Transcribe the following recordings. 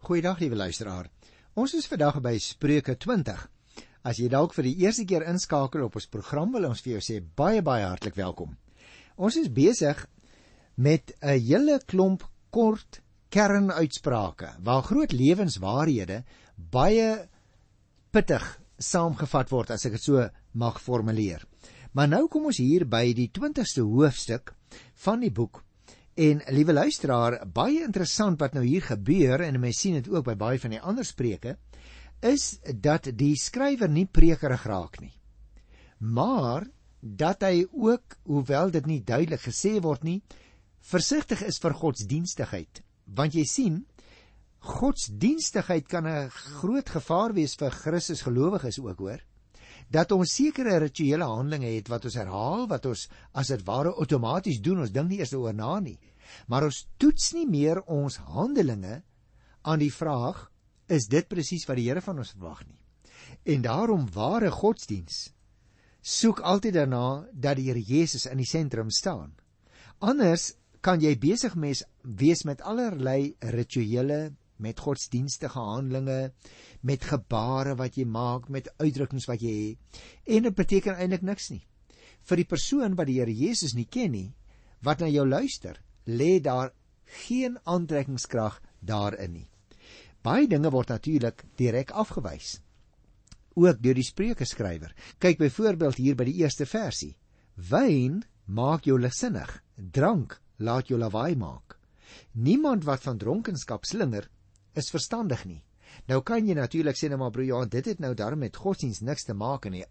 Goeiedag, liewe luisteraar. Ons is vandag by Spreuke 20. As jy dalk vir die eerste keer inskakel op ons program, wil ons vir jou sê baie hartlik welkom. Ons is besig met 'n hele klomp kort kernuitsprake, waar groot lewenswaarhede baie pittig saamgevat word, as ek dit so mag formuleer. Maar nou kom ons hier by die 20ste hoofstuk van die boek. En, liewe luisteraar, baie interessant wat nou hier gebeur, en mens sien dit ook by baie van die ander spreuke, is dat die skrywer nie prekerig raak nie. Maar, dat hy ook, hoewel dit nie duidelik gesê word nie, versigtig is vir godsdienstigheid. Want jy sien, godsdienstigheid kan 'n groot gevaar wees vir Christus gelowiges ook, hoor. Dat ons sekere rituele handelinge het wat ons herhaal, wat ons as dit ware outomaties doen, ons dink nie eers oor na nie. Maar ons toets nie meer ons handelinge aan die vraag, is dit presies wat die Here van ons verwag nie? En daarom ware godsdiens soek altyd daarna dat die Here Jesus in die sentrum staan. Anders kan jy besig wees met allerlei rituele, met godsdienstige handelinge, met gebare wat jy maak, met uitdrukkings wat jy het, en dit beteken eintlik niks nie. Vir die persoon wat die Here Jesus nie ken nie, wat na jou luister, lê daar geen aantrekkingskrag daarin nie. Baie dinge word natuurlik direk afgewys, ook deur die spreukeskrywer. Kyk byvoorbeeld hier by die eerste versie. Wyn maak jou ligsinnig, drank laat jou lawaai maak. Niemand wat van dronkenskap slinger, is verstandig nie. Nou kan jy natuurlik sê, maar broer Johan, dit het nou daarom met godsdienst niks te maak nie.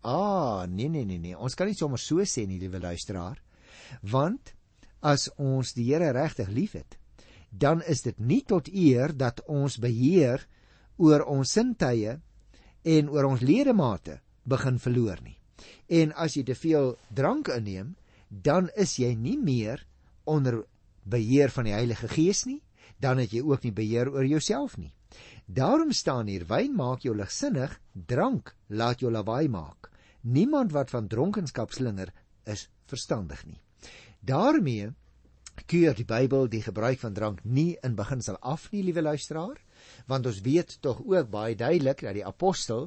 Nee, ons kan nie sommer so sê nie, liewe luisteraar. Want, as ons die Here regtig lief het, dan is dit nie tot eer dat ons beheer oor ons sintuie en oor ons ledemate begin verloor nie. En as jy te veel drank inneem, dan is jy nie meer onder beheer van die Heilige Gees nie, dan het jy ook nie beheer oor jouself nie. Daarom staan hier, wyn maak jou ligsinnig, drank laat jou lawaai maak. Niemand wat van dronkenskap slinger, is verstandig nie. Daarmee keur die Bybel die gebruik van drank nie in beginsel af nie, liewe luisteraar, want ons weet tog ook baie duidelik dat die apostel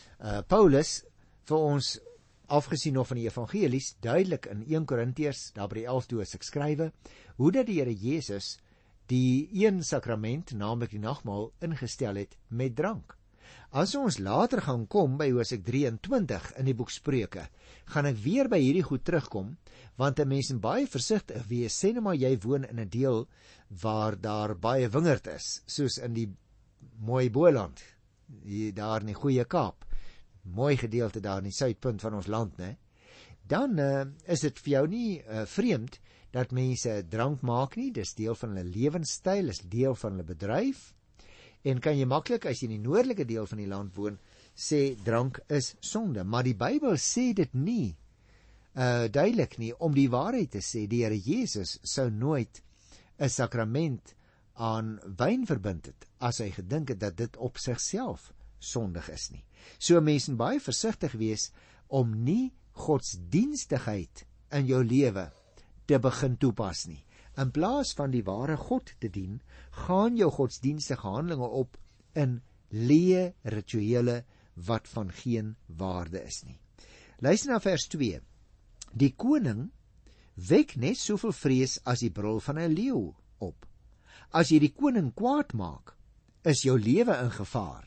Paulus vir ons, afgesien nog van die evangelies, duidelik in 1 Korintiërs, daar by die 11de hoofstuk skrywe, hoe dat die Here Jesus die een sakrament, naamlik die nagmaal, ingestel het met drank. As ons later gaan kom by hoofstuk 23 in die boek Spreuke, gaan ek weer by hierdie goed terugkom, want 'n mens moet baie versigtig wees. Sê nou maar jy woon in 'n deel waar daar baie wingerd is, soos in die mooi Boland, daar in die Goeie Kaap, mooi gedeelte daar in die suidpunt van ons land, né? Dan is dit vir jou nie vreemd dat mense drank maak nie. Dis deel van hulle lewenstyl, is deel van hulle bedryf, en kan jy maklik, as jy in die noordelike deel van die land woon, sê drank is sonde. Maar die Bybel sê dit nie duidelik nie. Om die waarheid te sê, die Here Jesus sou nooit 'n sakrament aan wyn verbind het, as hy gedink het dat dit op sigself sondig is nie. So mense moet baie versigtig wees om nie godsdienstigheid in jou lewe te begin toepas nie. In plaas van die ware God te dien, gaan jou godsdienstige handelinge op in leë rituele wat van geen waarde is nie. Luister na vers 2. Die koning wek net soveel vrees as die brul van 'n leeu op. As jy die koning kwaad maak, is jou lewe in gevaar.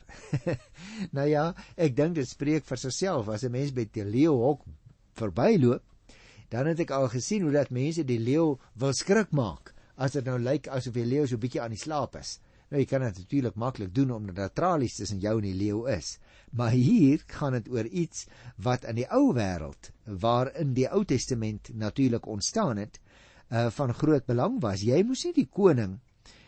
Nou ja, ek dink dit spreek vir sigself. As 'n mens by die leeuhok verbyloop, dan het ek al gesien hoe dat mense die leeu wil skrik maak, as dit nou lyk asof die leeu so bietjie aan die slaap is. Nou, jy kan dit natuurlik maklik doen, omdat daar tralies tussen jou en die leeu is. Maar hier gaan dit oor iets wat in die ou wêreld, waarin die Ou Testament natuurlik ontstaan het, van groot belang was. Jy moes nie die koning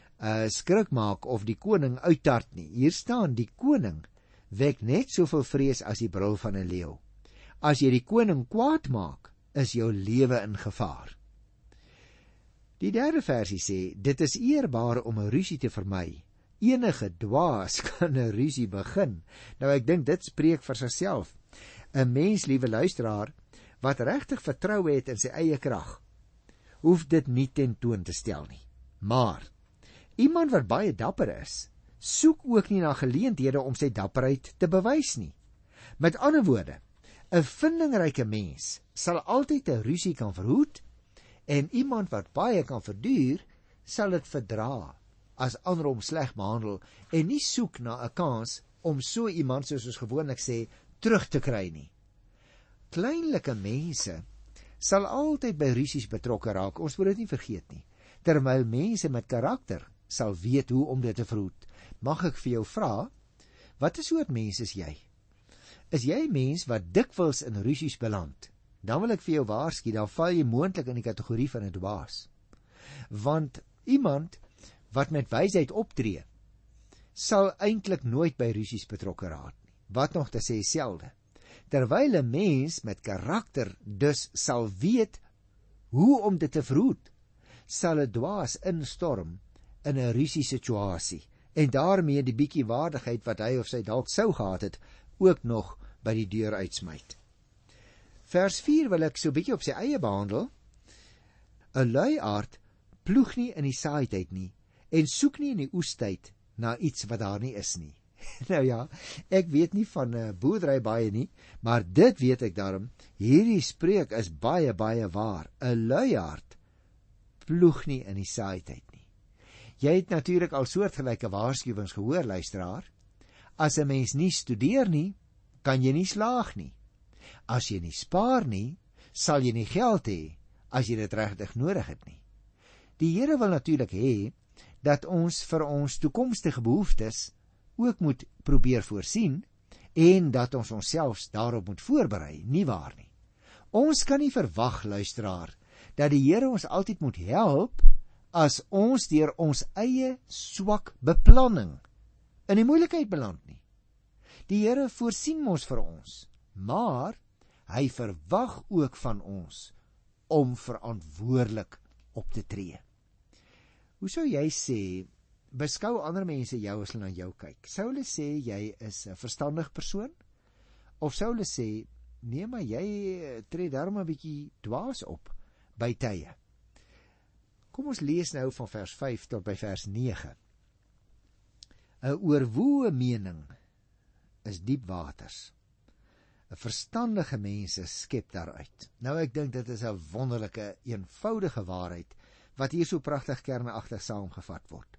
skrik maak of die koning uittart nie. Hier staan, die koning wek net soveel vrees as die brul van 'n leeu. As jy die koning kwaad maak, is jou lewe in gevaar. Die derde versie sê, dit is eerbaar om 'n rusie te vermy. Enige dwaas kan 'n rusie begin. Nou ek dink dit spreek vir sigself. 'n Mens, liewe luisteraar, wat regtig vertroue het in sy eie krag, hoef dit nie ten toon te stel nie. Maar iemand wat baie dapper is, soek ook nie na geleenthede om sy dapperheid te bewys nie. Met ander woorde, 'n vindingryke mens sal altyd 'n rusie kan verhoed, en iemand wat baie kan verduur, sal dit verdra as ander hom sleg behandel en nie soek na 'n kans om so iemand, soos ons gewoonlik sê, terug te kry nie. Kleinlike mense sal altyd by rusies betrokke raak, ons moet dit nie vergeet nie, terwyl mense met karakter sal weet hoe om dit te verhoed. Mag ek vir jou vra, wat 'n soort mens is jy? Is jy 'n mens wat dikwels in rusies beland? Dan wil ek vir jou waarsku, dan val jy moontlik in die kategorie van 'n dwaas. Want iemand wat met wysheid optree, sal eintlik nooit by rusies betrokke raak nie. Wat nog te sê selde. Terwyl 'n mens met karakter dus sal weet hoe om dit te verhoed, sal 'n dwaas instorm in 'n rusie situasie en daarmee die bietjie waardigheid wat hy of sy dalk sou gehad het, ook nog by die deur uitsmyt. Vers 4 wil ek so bietjie op sy eie behandel. 'n Luiaard ploeg nie in die saaityd nie en soek nie in die oestyd na iets wat daar nie is nie. Nou ja, ek weet nie van 'n boerdery baie nie, maar dit weet ek daarom, hierdie spreek is baie waar. 'n Luiaard ploeg nie in die saaityd nie. Jy het natuurlik al soortgelyke waarskuwings gehoor, luisteraar. As 'n mens nie studeer nie, kan jy nie slaag nie. As jy nie spaar nie, sal jy nie geld hê as jy dit regtig nodig het nie. Die Here wil natuurlik hê dat ons vir ons toekomstige behoeftes ook moet probeer voorsien en dat ons onsself daarop moet voorberei, nie waar nie. Ons kan nie verwag, luisteraar, dat die Here ons altyd moet help as ons deur ons eie swak beplanning in die moeilikheid beland nie. Die Here voorsien mos vir ons, maar hy verwag ook van ons om verantwoordelik op te tree. Hoe sou jy sê, beskou ander mense jou as hulle na jou kyk? Sou hulle sê jy is 'n verstandige persoon? Of sou hulle sê, nee, maar jy tree daarom 'n bietjie dwaas op by tye? Kom ons lees nou van vers 5 tot by vers 9. 'n oorwoe mening is diep waters. 'n verstandige mense skep daaruit. Nou ek dink dit is 'n wonderlike, eenvoudige waarheid wat hier so pragtig kernagtig saamgevat word.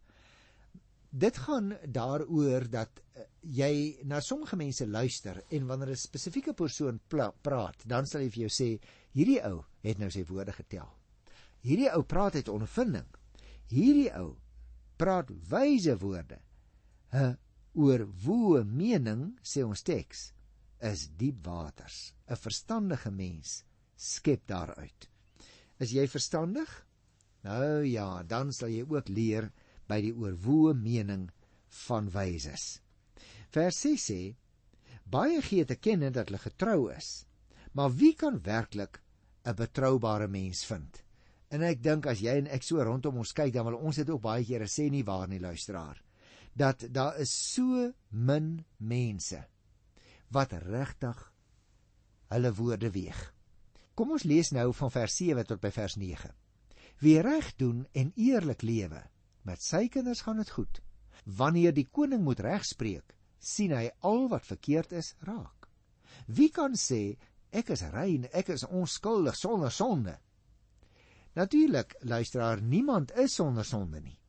Dit gaan daaroor dat jy na sommige mense luister en wanneer 'n spesifieke persoon praat, dan sal hy vir jou sê, hierdie ou het nou sy woorde getel. Hierdie ou praat uit ondervinding. Hierdie ou praat wyse woorde. 'n oorwoe mening, sê ons teks, is diep waters. 'n verstandige mens skep daaruit. Is jy verstandig? Nou ja, dan sal jy ook leer by die oorwoe mening van wyses. Vers 6 sê, baie gee te kenne dat hulle getrou is, maar wie kan werklik 'n betroubare mens vind? En ek dink as jy en ek so rondom ons kyk, dan wil ons dit ook baie kere sê, nie waar nie, luisteraar, dat daar is so min mense wat regtig hulle woorde weeg. Kom ons lees nou van vers 7 tot by vers 9. Wie reg doen en eerlik lewe, met sy kinders gaan dit goed. Wanneer die koning moet regspreek, sien hy al wat verkeerd is raak. Wie kan sê, ek is rein, ek is onskuldig sonder sonde? Natuurlik, luisteraar, niemand is sonder sonde nie.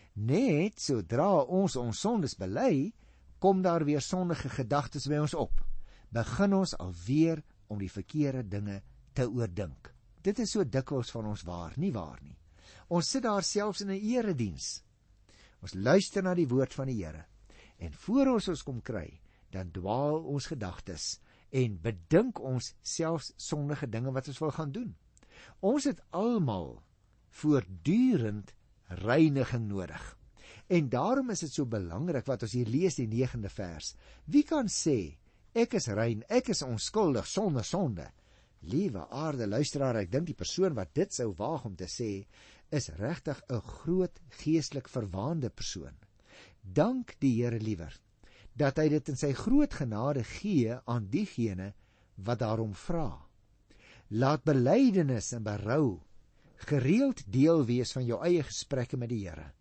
Net sodra ons sondes bely, kom daar weer sondige gedagtes by ons op. Begin ons alweer om die verkeerde dinge te oordink. Dit is so dikwels van ons waar, nie waar nie. Ons sit daar selfs in 'n erediens. Ons luister na die woord van die Here. En voor ons kom kry, dan dwaal ons gedagtes en bedink ons selfs sondige dinge wat ons wil gaan doen. Ons het almal voortdurend reiniging nodig. En daarom is dit so belangrik wat ons hier lees die 9de vers. Wie kan sê, ek is rein, ek is onskuldig sonder sonde? Liewe aarde luisteraar, ek dink die persoon wat dit sou waag om te sê, is regtig 'n groot geestelik verwaande persoon. Dank die Here liewer, dat hy dit in sy groot genade gee aan diegene wat daarom vra. Laat belydenis en berou gereeld deel wees van jou eie gesprekke met die Here.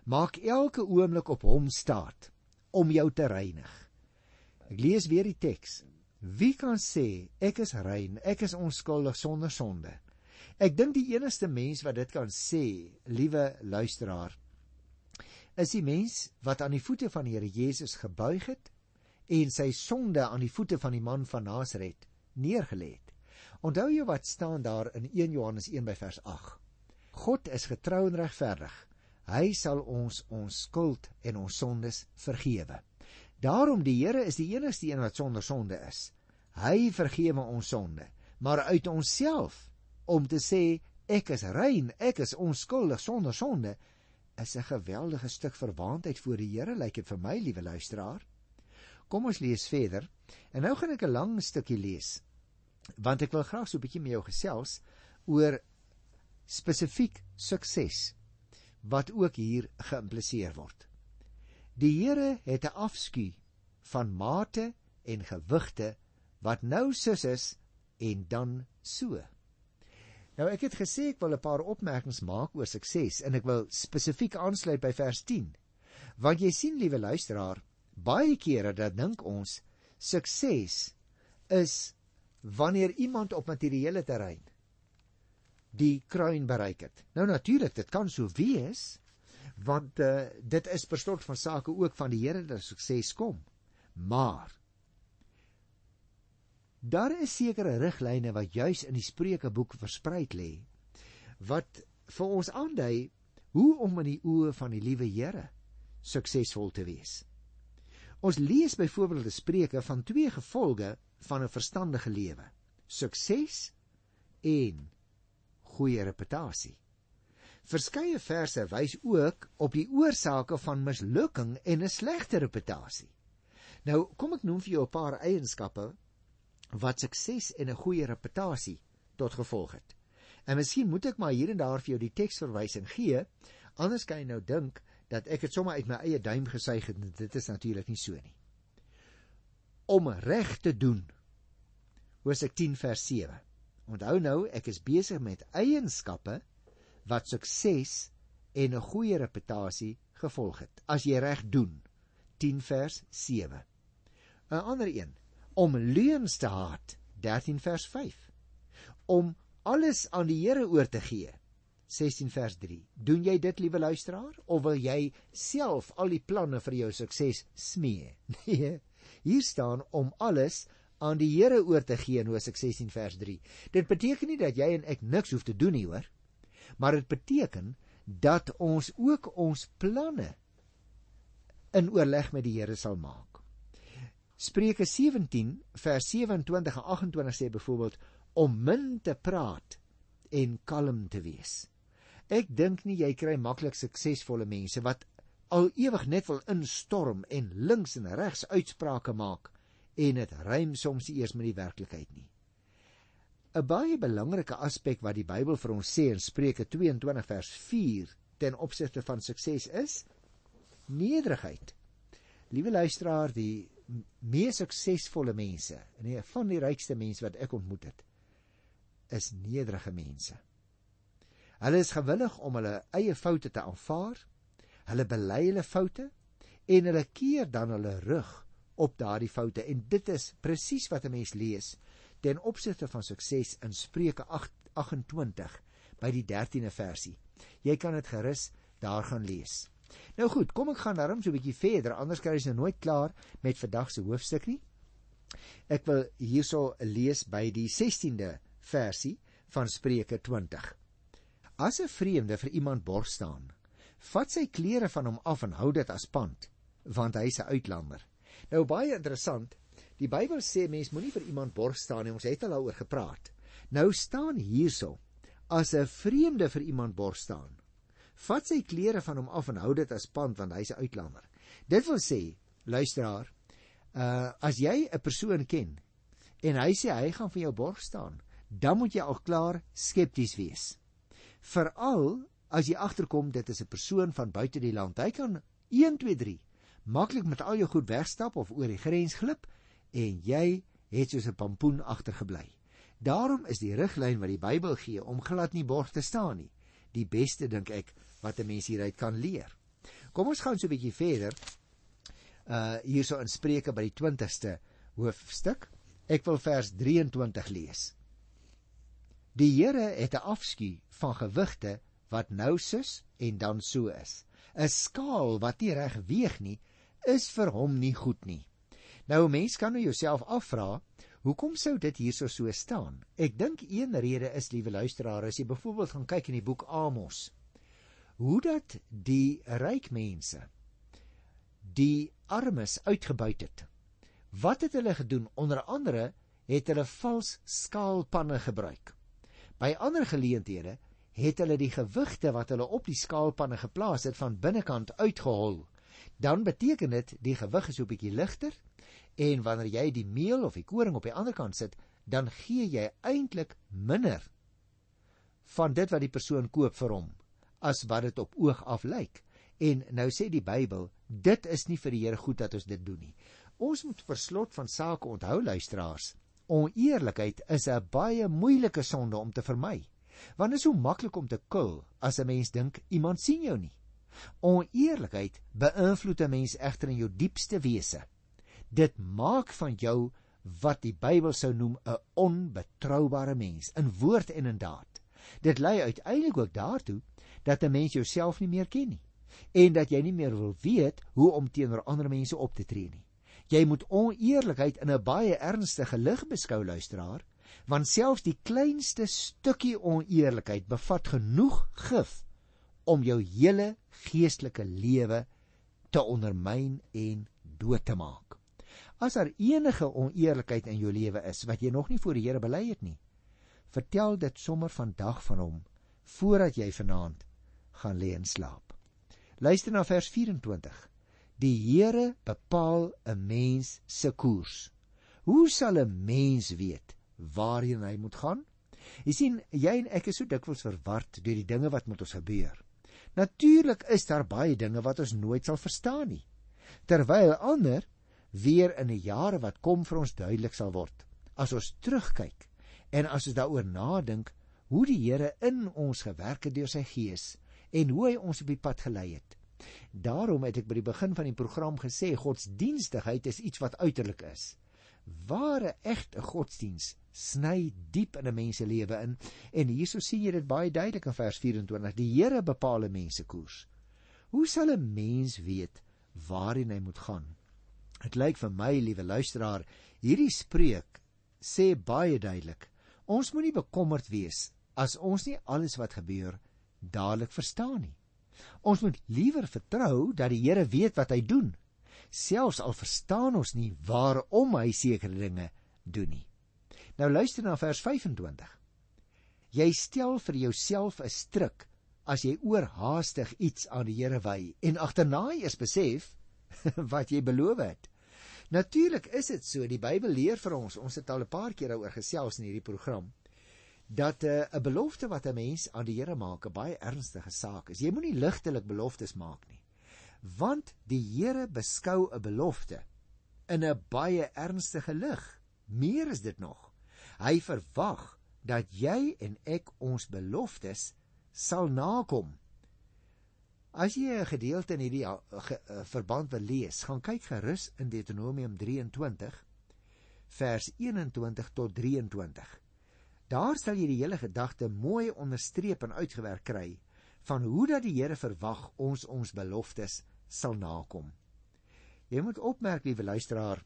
Maak elke oomblik op hom staat om jou te reinig. Ek lees weer die teks. Wie kan sê, ek is rein, ek is onskuldig sonder sonde? Ek dink die enigste mens wat dit kan sê, liewe luisteraar, is die mens wat aan die voete van die Here Jesus gebuig het en sy sonde aan die voete van die man van Nasaret neergelê het. Onthou jy wat staan daar in 1 Johannes 1 by vers 8? God is getrou en regverdig. Hy sal ons skuld en ons sondes vergewe. Daarom die Here is die enigste een wat sonder sonde is. Hy vergewe ons sonde, maar uit onsself om te sê ek is rein, ek is onskuldig sonder sonde, is 'n geweldige stuk verwaandheid voor die Here, lyk dit vir my, liewe luisteraar. Kom ons lees verder. En nou gaan ek 'n lang stukkie lees, want ek wil graag so 'n bietjie met jou gesels oor spesifiek sukses wat ook hier geïmpliseer word. Die Here het 'n afskuw van mate en gewigte wat nou sus is en dan so. Nou ek het gesê ek wil 'n paar opmerkings maak oor sukses en ek wil spesifiek aansluit by vers 10. Want jy sien, liewe luisteraar, baie kere dat dink ons sukses is wanneer iemand op materiële terrein die kruin bereik het. Nou natuurlik, dit kan so wees, want dit is per slot van sake ook van die Here dat sukses kom. Maar daar is sekere riglyne wat juis in die Spreukeboek versprei lê, wat vir ons aandui hoe om in die oë van die liewe Here suksesvol te wees. Ons lees byvoorbeeld 'n Spreuke van 2 gevolge van 'n verstandige lewe: sukses en goeie reputasie. Verskeie verse wys ook op die oorsake van mislukking en 'n slegte reputasie. Nou, kom ek noem vir jou 'n paar eienskappe wat sukses en 'n goeie reputasie tot gevolg het. En miskien moet ek maar hier en daar vir jou die teksverwysing gee, anders kan jy nou dink dat ek het sommer uit my eie duim gesuig het. Dit is natuurlik nie so nie. Om reg te doen, Hosea 10 vers 7. Onthou nou, ek is besig met eienskappe wat sukses en 'n goeie reputasie gevolg het. As jy reg doen, 10 vers 7. 'n Ander een, om leuns te haat, 13 vers 5. Om alles aan die Here oor te gee, 16 vers 3. Doen jy dit, liewe luisteraar, of wil jy self al die planne vir jou sukses smee? Nee, hier staan om alles aan die Here oor te gee in Hosea 16 vers 3. Dit beteken nie dat jy en ek niks hoef te doen nie, hoor. Maar dit beteken dat ons ook ons planne in oorleg met die Here sal maak. Spreuke 17 vers 27 en 28 sê byvoorbeeld om min te praat en kalm te wees. Ek dink nie jy kry maklik suksesvolle mense wat al ewig net wil instorm en links en regs uitsprake maak en dit rym soms nie eers met die werklikheid nie. 'n Baie belangrike aspek wat die Bybel vir ons sê in Spreuke 22 vers 4 ten opsigte van sukses is nederigheid. Liewe luisteraar, die mees suksesvolle mense, en van die rykste mense wat ek ontmoet het, is nederige mense. Hulle is gewillig om hulle eie foute te aanvaar, hulle bely hulle foute en hulle keer dan hulle rug op daardie foute, en dit is presies wat 'n mens lees ten opsigte van sukses in Spreuke 28 by die 13de versie. Jy kan dit gerus daar gaan lees. Nou goed, kom ek gaan daarom so 'n bietjie verder, anders kry jy nou nooit klaar met vandag se hoofstuk nie. Ek wil hierso lees by die 16de versie van Spreuke 20. As 'n vreemde vir iemand borg staan, vat sy klere van hom af en hou dit as pand, want hy is 'n uitlander. Nou baie interessant, die Bybel sê mens moenie vir iemand borg staan nie, ons het al daaroor gepraat. Nou staan hierso, as 'n vreemde vir iemand borg staan, vat sy klere van hom af en hou dit as pand, want hy is 'n uitlander. Dit wil sê, luisteraar, as jy 'n persoon ken en hy sê hy gaan vir jou borg staan, dan moet jy al klaar skepties wees. Veral as jy agterkom dit is 'n persoon van buite die land. Hy kan 1, 2, 3 maklik met al jou goed wegstap of oor die grens glip en jy het soos 'n pampoen agtergebly. Daarom is die riglyn wat die Bybel gee om glad nie borg te staan nie, die beste, dink ek, wat 'n mens hieruit kan leer. Kom ons gaan so 'n bietjie verder. Hierso in Spreuke by die 20ste hoofstuk. Ek wil vers 23 lees. Die Here het 'n afskuw van gewigte wat nou sus en dan so is. 'n Skaal wat nie reg weeg nie, is vir hom nie goed nie. Nou, 'n mens kan nou jouself afvra, hoekom sou dit hierso so staan? Ek dink een rede is, liewe luisteraar, as jy byvoorbeeld gaan kyk in die boek Amos, hoe dat die ryk mense die armes uitgebuit het. Wat het hulle gedoen? Onder andere het hulle vals skaalpanne gebruik. By ander geleenthede het hulle die gewigte wat hulle op die skaalpanne geplaas het van binnekant uitgehol. Dan beteken dit die gewig is 'n bietjie ligter, en wanneer jy die meel of die koring op die ander kant sit, dan gee jy eintlik minder van dit wat die persoon koop vir hom, as wat dit op oog af lyk. En nou sê die Bybel, dit is nie vir die Here goed dat ons dit doen nie. Ons moet vir slot van sake onthou, luisteraars, oneerlikheid is 'n baie moeilike sonde om te vermy. Want dit is so maklik om te kil as 'n mens dink iemand sien jou nie. Oneerlikheid beïnvloed 'n mens egter in jou diepste wese. Dit maak van jou wat die Bybel sou noem 'n onbetroubare mens, in woord en in daad. Dit lei uiteindelik ook daartoe dat 'n mens jouself nie meer ken nie, en dat jy nie meer wil weet hoe om teenoor ander mense op te tree nie. Jy moet oneerlikheid in 'n baie ernstige lig beskou, luisteraar, want selfs die kleinste stukkie oneerlikheid bevat genoeg gif om jou hele geestelike lewe te ondermyn en dood te maak. As daar enige oneerlikheid in jou lewe is wat jy nog nie voor die Here bely het nie, vertel dit sommer vandag van hom, voordat jy vanaand gaan lê en slaap. Luister na vers 24. Die Here bepaal 'n mens se koers. Hoe sal 'n mens weet waarheen hy moet gaan? Jy sien, jy en ek is so dikwels verward deur die dinge wat met ons gebeur. Natuurlik is daar baie dinge wat ons nooit sal verstaan nie, terwyl ander weer in die jare wat kom vir ons duidelik sal word, as ons terugkyk en as ons daaroor nadink hoe die Here in ons gewerk het deur sy Gees en hoe hy ons op die pad gelei het. Daarom het ek by die begin van die program gesê, godsdienstigheid is iets wat uiterlik is. Ware egte godsdiens sny diep in 'n mens se lewe in, en hierso sien jy dit baie duidelik in vers 24. Die Here bepaal 'n mens se koers. Hoe sal 'n mens weet waarheen hy moet gaan? Dit lyk vir my, liewe luisteraar, hierdie spreuk sê baie duidelik, ons moet nie bekommerd wees as ons nie alles wat gebeur dadelik verstaan nie. Ons moet liewer vertrou dat die Here weet wat hy doen, selfs al verstaan ons nie waarom hy sekere dinge doen nie. Nou luister na vers 25. Jy stel vir jouself 'n struik as jy oorhaastig iets aan die Here wy en agterna eers besef wat jy beloof het. Natuurlik is dit so, die Bybel leer vir ons het al 'n paar keer daaroor gesels in hierdie program, dat 'n belofte wat 'n mens aan die Here maak 'n baie ernstige saak is. Jy moenie ligtelik beloftes maak nie, want die Here beskou 'n belofte in 'n baie ernstige lig. Meer is dit nog. Hy verwag dat jy en ek ons beloftes sal nakom. As jy 'n gedeelte in hierdie verband wil lees, gaan kyk gerus in Deuteronomium 23, vers 21 tot 23. Daar sal jy die hele gedagte mooi onderstreep en uitgewerk kry, van hoe dat die Here verwag ons beloftes sal nakom. Jy moet opmerk, liewe luisteraar,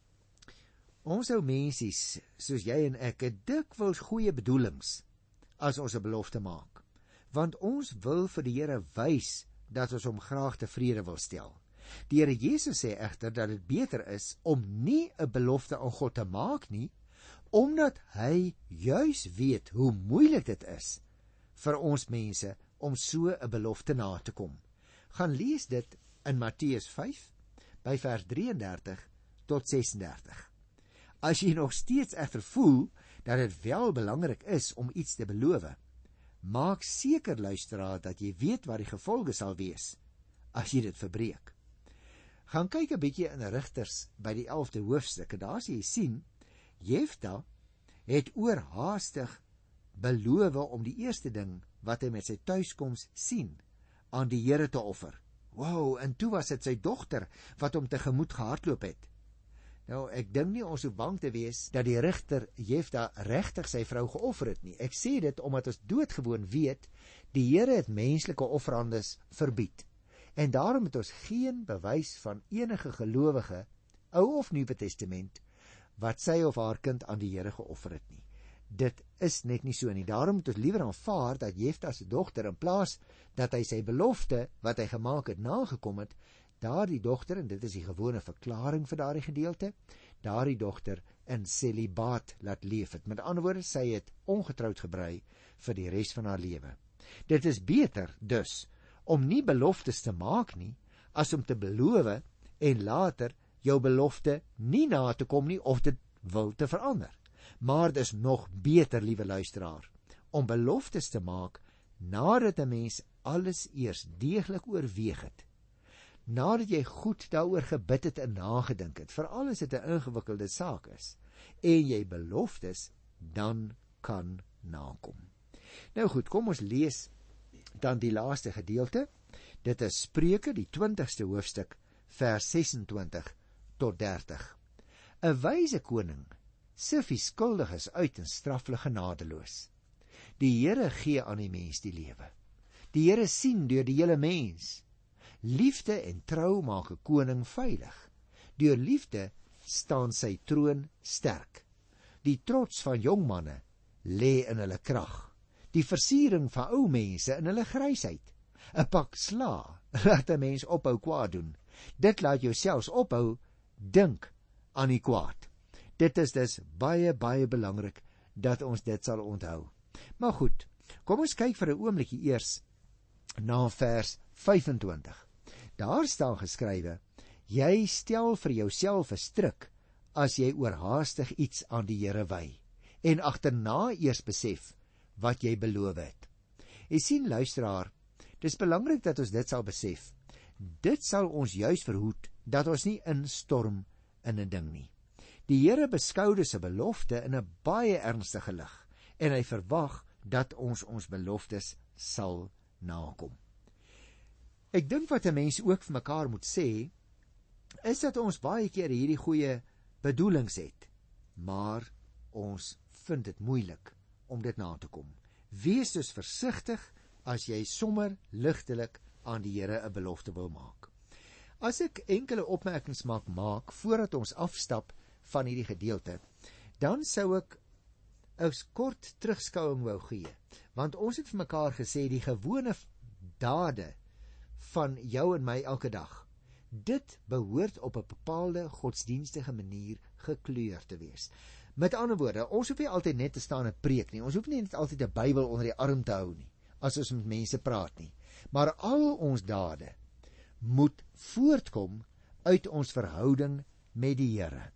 ons ou mensies, soos jy en ek, het dikwels goeie bedoelings as ons 'n belofte maak, want ons wil vir die Here wys dat ons hom graag tevrede wil stel. Die Here Jesus sê egter dat dit beter is om nie 'n belofte aan God te maak nie, omdat hy juis weet hoe moeilik dit is vir ons mense om so 'n belofte na te kom. Gaan lees dit in Matteus 5 by vers 33 tot 36. As jy nog steeds egter voel dat dit wel belangrik is om iets te beloof, maak seker, luisteraar, dat jy weet wat die gevolge sal wees as jy dit verbreek. Gaan kyk 'n bietjie in Rigters by die 11de hoofstuk, en daar sal jy sien, Jefta het oorhaastig beloof om die eerste ding wat hy met sy tuiskoms sien aan die Here te offer. Wow, en toe was dit sy dogter wat hom tegemoet gehardloop het. Nou, ek dink nie ons hoef bang te wees dat die regter Jefta regtig sy vrou geoffer het nie. Ek sê dit omdat ons doodgewoon weet, die Here het menslike offerandes verbied. En daarom het ons geen bewys van enige gelowige, Ou of Nuwe Testament, wat sy of haar kind aan die Here geoffer het nie. Dit is net nie so nie. Daarom moet ons liewer aanvaar dat Jefta se dogter, in plaas dat hy sy belofte wat hy gemaak het nagekom het, daardie dogter, en dit is die gewone verklaring vir daardie gedeelte, daardie dogter in celibaat laat leef het. Met ander woorde, sy het ongetroud gebrei vir die res van haar lewe. Dit is beter dus om nie beloftes te maak nie, as om te beloof en later jou belofte nie na te kom nie of dit wil te verander. Maar dit is nog beter, liewe luisteraar, om beloftes te maak nadat 'n mens alles eers deeglik oorweeg het. Nadat jy goed daaroor gebid het en nagedink het, veral as dit 'n ingewikkelde saak is, en jy beloftes dan kan nakom. Nou goed, kom ons lees dan die laaste gedeelte. Dit is Spreuke, die 20ste hoofstuk, vers 26 tot 30. 'n Wyse koning sif die skuldiges uit en straf hulle genadeloos. Die Here gee aan die mens die lewe. Die Here sien deur die hele mens. Liefde en trou maak 'n koning veilig. Deur liefde staan sy troon sterk. Die trots van jong manne lê in hulle krag. Die versiering van ou mense in hulle grysheid. 'n Pak sla laat 'n mens ophou kwaad doen. Dit laat jou selfs ophou dink aan die kwaad. Dit is dus baie belangrik dat ons dit sal onthou. Maar goed, kom ons kyk vir 'n oombliekie eers na vers 25. Daar staan geskrywe: jy stel vir jouself 'n stryk as jy oorhaastig iets aan die Here wy en agterna eers besef wat jy beloof het. Jy sien, luisteraar, dis belangrik dat ons dit sal besef. Dit sal ons juis verhoed dat ons nie instorm in 'n ding nie. Die Here beskou dus 'n belofte in 'n baie ernstige lig en hy verwag dat ons beloftes sal nakom. Ek dink wat 'n mens ook vir mekaar moet sê, is dat ons baie keer hierdie goeie bedoelings het, maar ons vind dit moeilik om dit na te kom. Wees dus versigtig as jy sommer ligtelik aan die Here 'n belofte wil maak. As ek enkele opmerkings maak voordat ons afstap van hierdie gedeelte, dan sou ek 'n kort terugskouing wou gee, want ons het vir mekaar gesê die gewone dade van jou en my elke dag, dit behoort op 'n bepaalde godsdienstige manier gekleur te wees. Met ander woorde, ons hoef nie altyd net te staan en preek nie, ons hoef nie net altyd 'n Bybel onder die arm te hou nie, as ons met mense praat nie, maar al ons dade moet voortkom uit ons verhouding met die Here.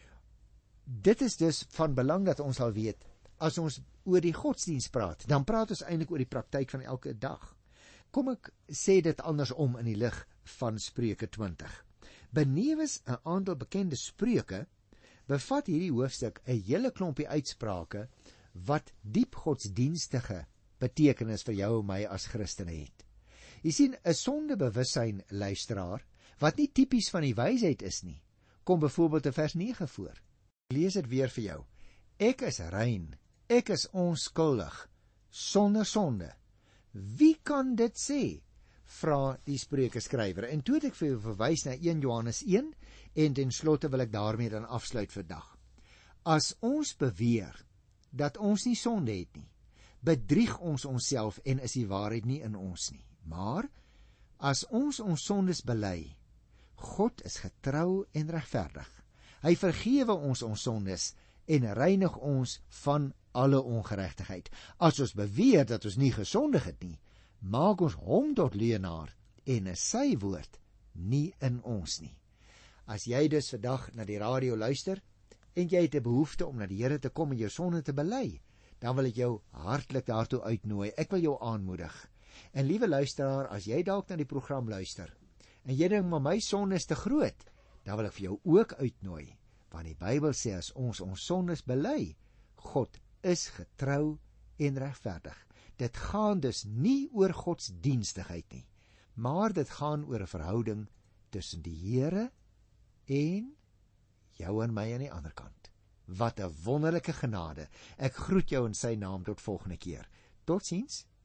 Dit is dus van belang dat ons sal weet, as ons oor die godsdienst praat, dan praat ons eintlik oor die praktyk van elke dag. Kom ek sê dit andersom in die lig van Spreuke 20. Benewens 'n aantal bekende spreuke, bevat hierdie hoofstuk 'n hele klompie uitsprake wat diep godsdienstige betekenis vir jou en my as Christene het. Jy sien, 'n sondebewussyn, luisteraar, wat nie tipies van die wysheid is nie, kom byvoorbeeld in vers 9 voor. Ek lees dit weer vir jou. Ek is rein, ek is onskuldig, sonder sonde. Wie kan dit sê? Vra die Spreukeskrywer. En toe het ek vir jou verwys na 1 Johannes 1 en ten slotte wil ek daarmee dan afsluit vandag. As ons beweer dat ons nie sonde het nie, bedrieg ons onsself en is die waarheid nie in ons nie. Maar as ons sondes bely, God is getrou en regverdig. Hy vergewe ons sondes en reinig ons van alle ongeregtigheid. As ons beweer dat ons nie gesondig het nie, maak ons hom tot leienaar en is sy woord nie in ons nie. As jy dus vandag na die radio luister en jy het 'n behoefte om na die Here te kom en jou sonde te bely, dan wil ek jou hartlik daartoe uitnooi. Ek wil jou aanmoedig. En liewe luisteraar, as jy dalk na die program luister en jy dink maar my sonde is te groot, dan wil ek vir jou ook uitnooi, want die Bybel sê as ons sondes bely, God is getrou en regverdig. Dit gaan dus nie oor godsdienstigheid nie, maar dit gaan oor 'n verhouding tussen die Here en jou en my aan die ander kant. Wat 'n wonderlike genade. Ek groet jou in sy naam tot volgende keer. Totsiens.